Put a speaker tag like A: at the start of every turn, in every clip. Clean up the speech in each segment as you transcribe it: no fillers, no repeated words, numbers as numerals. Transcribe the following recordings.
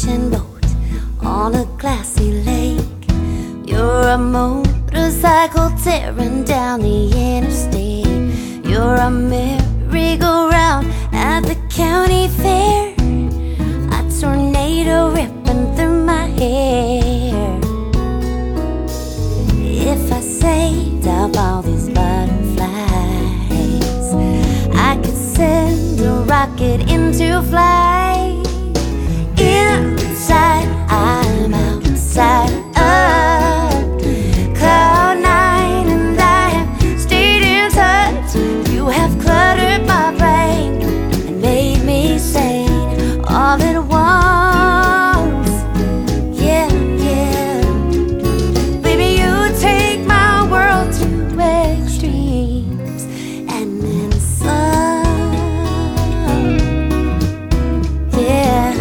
A: fishing boat on a glassy lake. You're a motorcycle tearing down the interstate. You're a merry-go-round at the county fair, a tornado ripping through my hair. If I saved up all these butterflies, I could send a rocket into flight. Inside, I'm outside of cloud nine, and I have stayed in touch. You have cluttered my brain and made me sane all at once. Yeah, yeah. Baby, you take my world to extremes and then some. Yeah.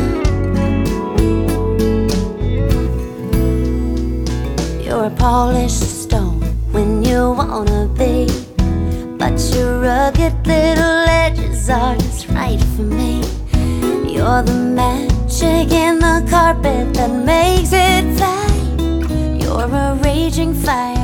A: You're a polished stone when you wanna be, but your rugged little edges are just right for me. You're the magic in the carpet that makes it fly. You're a raging fire